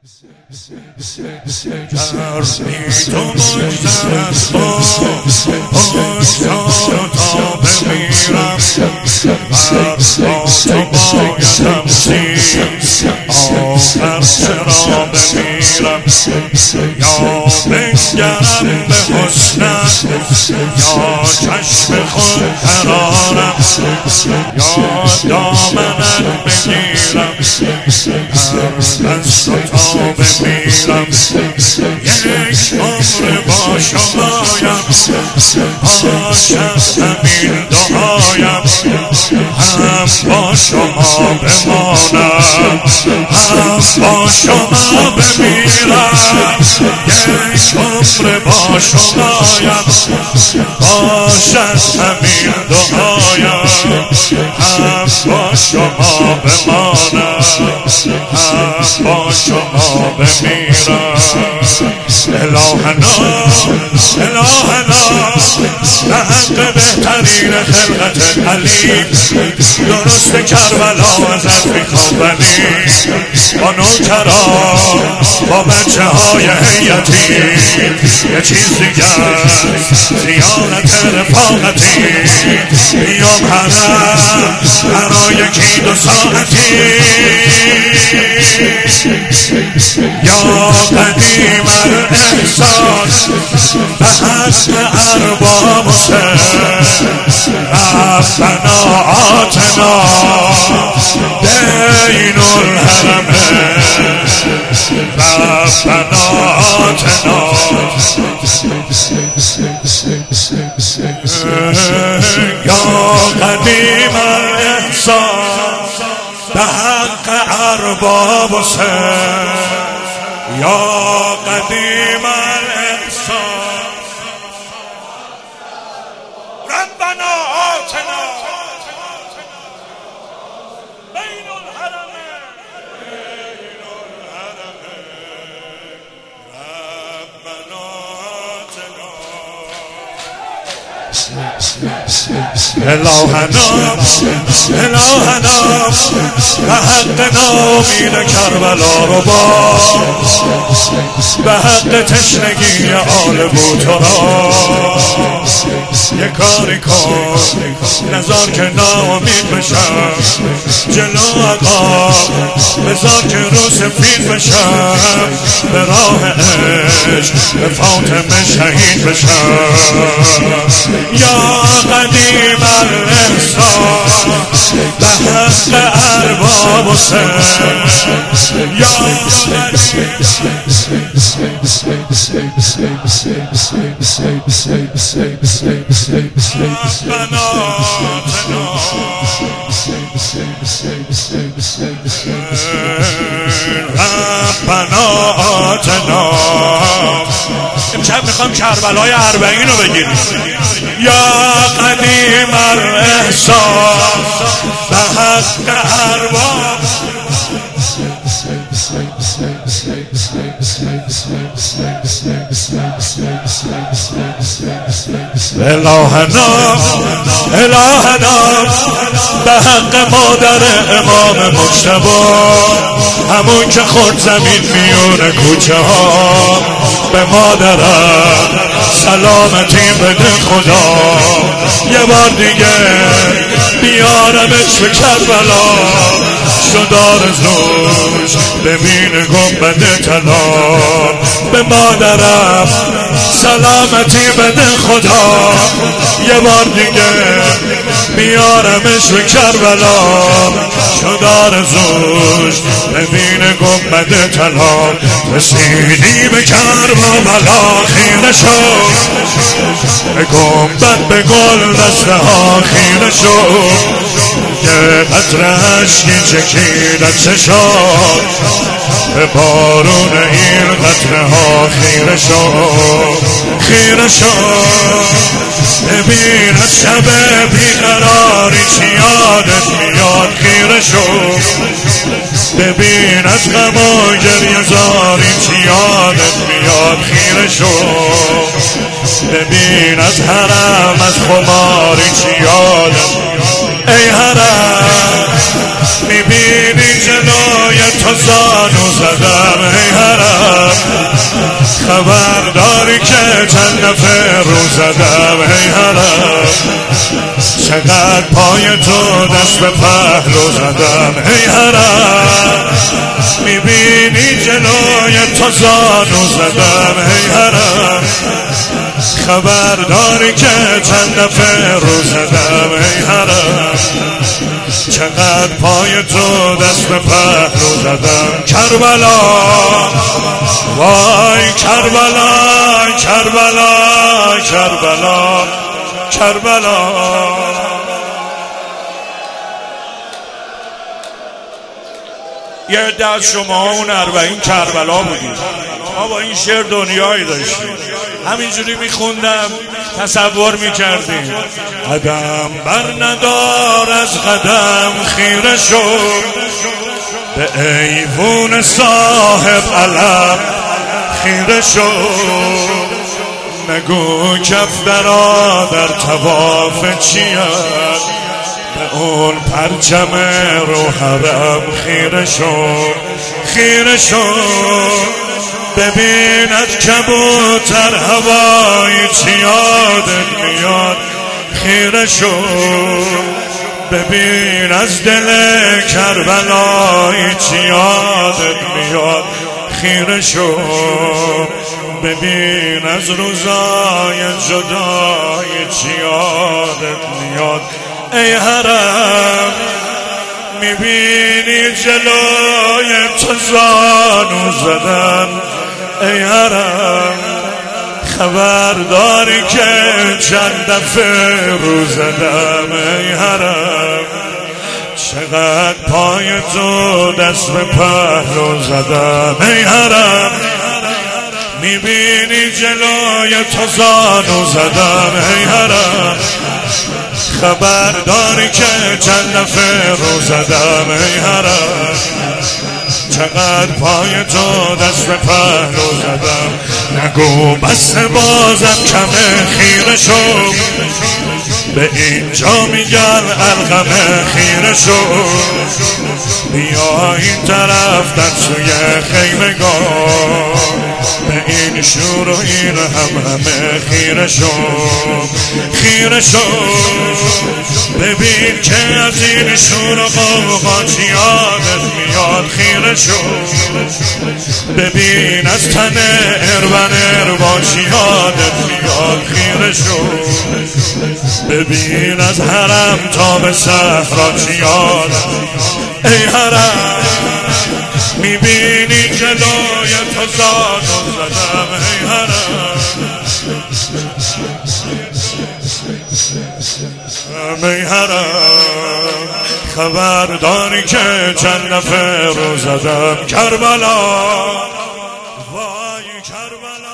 تو مجتهد تا بمیرم تو بایدم سیر آخر چرا بمیرم یا بنگرم به حسنت یا چشم خود قرارم یا دامنت بگیرم هر دست تا بمیرم یک عمر با شمایم باشد همین دعایم هم با شما بمانم هم با شما بمیرم یک عمر با شمایم باشد همین دعایم هم با شما بمانم هم با شما بمیرم الهنا الهنا به حق بهترین خلقت علی درست کربلا ازت میخوام ولی با نوکرا با بچه های هیئتی یه چیز دیگر زیارت رفاقتی بیام حرم برای یکی دو ساعتی یا قدیم الاحسان به حق ارباب حسین ربنا آتنا بین الحرمین ربنا آتنا یا قدیم الاحسان به حق ارباب حسین یا قدیم الاحسان ربنا آتنا بین الحرمین ربنا آتنا الهنا الهنا به حق نامین کربلا رو به حق تشنگی آل بوتورا یه کاری کن نذار که ناامید بشم جلو آقا بذار که رو سفید بشم به راه عشق به فاطمه شهید بشم یا قدیم الاحسان به حق ارباب حسین یا ربنا آتنا امشب میخوام کربلای 40 رو بگیریم یا قدیم الاحسان به حق ارباب الهنا الهنا به حق مادر امام مجتبی همون که خورد زمین میونه کوچه ها به مادرم سلامتی بده خدا یه بار دیگه بیارمش به کربلا شد آرزوش ببین گنبد طلا به مادرم سلامتی بده خدا یه بار دیگه بیارمش به کربلا شد آرزوش ببین گنبد طلا رسیدی به کربلا خیره شد به گنبد به گل دسته ها خیره شد یه قطره عشقی چکیدت چشاد به بارون این قطره ها خیره شد خیره شد ببین از شب بیقراری چی یادت میاد خیره شد ببین از غم و گریه زاری چی یادت میاد خیره شد ببین از حرم از خماری چی یادت ای حرم میبینی جلوی تو زانو زدم ای خبر داری که چند دفعه رو زدم ای حرم چقدر پای تو دست به پهلو زدم ای حرم میبینی جلوی تو زانو زدم ای حرم خبر داری که چند دفعه رو زدم ای حرم چقدر پای تو دست به پهلو زدم کربلا وای کربلا کربلا کربلا کربلا یه عده از شما اون 40 کربلا بودید ما با این شعر دنیایی داشتیم همینجوری میخوندم تصور میکردیم قدم بر ندار از قدم خیره شد به ایوون صاحب علم خیره شد نگو کف درا در طواف چیست به اون پرچم رو حرم خیره شد خیره شد ببیند کبوتر هوایی چی یادت میاد خیره شد ببین از دل کربلایی چی یادت میاد خیره شد ببین از روزای جدایی چی یادت میاد ای حرم میبینی جلوی تو زانو زدن ای حرم خبر داری که چند دفعه رو زدم ای حرم چقدر پای تو دست به پهلو زدم ای حرم میبینی جلوی تو زانو زدم ای حرم خبر داری که چند دفعه رو زدم ای حرم چقدر پای تو دست به پهلو زدم نگو بس بازم کمه خیره شو به اینجا میگن الغمه خیره شو بیا این طرف در سوی خیمگاه به این شور و این همه خیره شو خیره شو ببین که از این شور و غوغا چی یادت میاد خیره شو ببین از تن ارون اروا چی یادت میاد خیره شو ببین از حرم تا به صحرا چی یادت ای حرم میبینی جلوی تو زانو زدم ای حرم ای حرم خبر داری که چند دفعه رو زدم کربلا وای کربلا